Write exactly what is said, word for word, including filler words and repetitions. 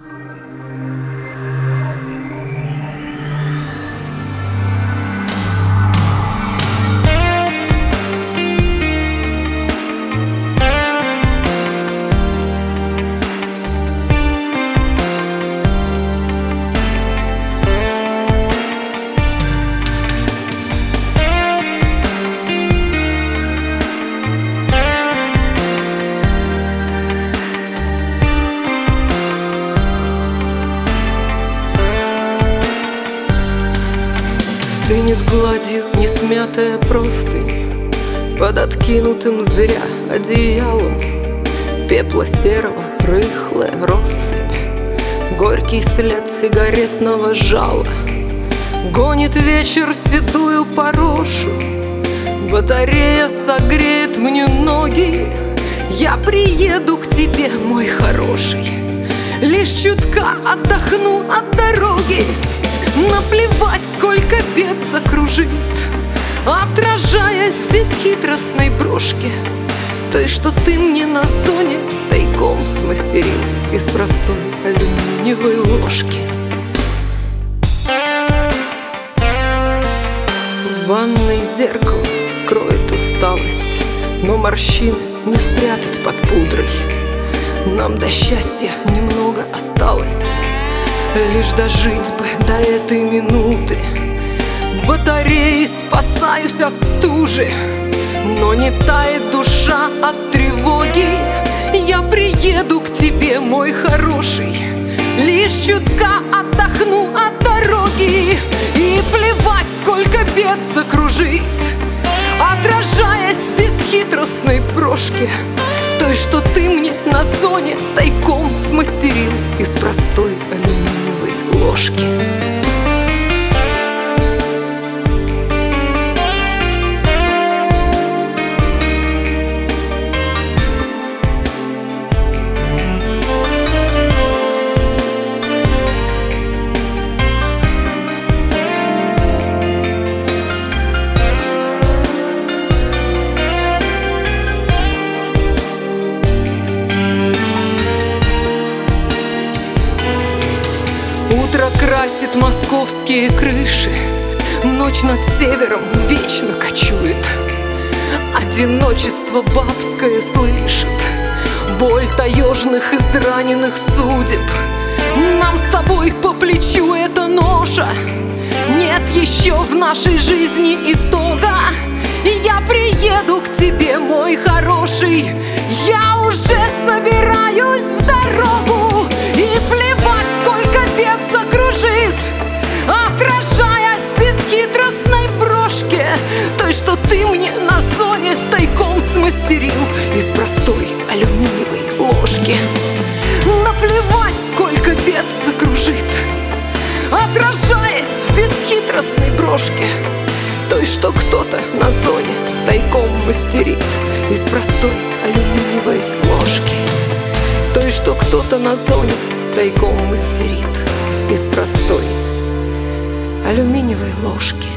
Стынет гладью несмятая простынь под откинутым зря одеялом. Пепла серого рыхлая россыпь, горький след сигаретного жала. Гонит вечер седую порошу, батарея согреет мне ноги. Я приеду к тебе, мой хороший, лишь чутка отдохну от дороги. Наплевать, сколько бед закружит, отражаясь в бесхитростной брошке, той, что ты мне на зоне тайком смастерил из простой алюминиевой ложки. В ванной зеркало скроет усталость, но морщины не спрятать под пудрой. Нам до счастья немного осталось, лишь дожить бы до этой минуты. Батареи спасаюсь от стужи, но не тает душа от тревоги. Я приеду к тебе, мой хороший, лишь чутка отдохну от дороги. И плевать, сколько бед закружит, отражаясь в бесхитростной брошке, той, что ты мне на зоне тайком смастерил из простой алюминиевой ложки. Утро красит московские крыши, ночь над севером вечно кочует. Одиночество бабское слышит боль таежных израненных судеб. Нам с тобой по плечу эта ноша, нет еще в нашей жизни итога. И я приеду к тебе, мой хороший, я уже собираюсь в дорогу. И плевать, сколько бед закружит, отражаясь в бесхитростной брошке, той, что ты мне на зоне тайком смастерил из простой алюминиевой ложки. Наплевать, сколько бед закружит, отражаясь в бесхитростной брошке, той, что кто-то на зоне тайком мастерит из простой алюминиевой ложки, той, что кто-то на зоне тайком мастерит из простой алюминиевой ложки.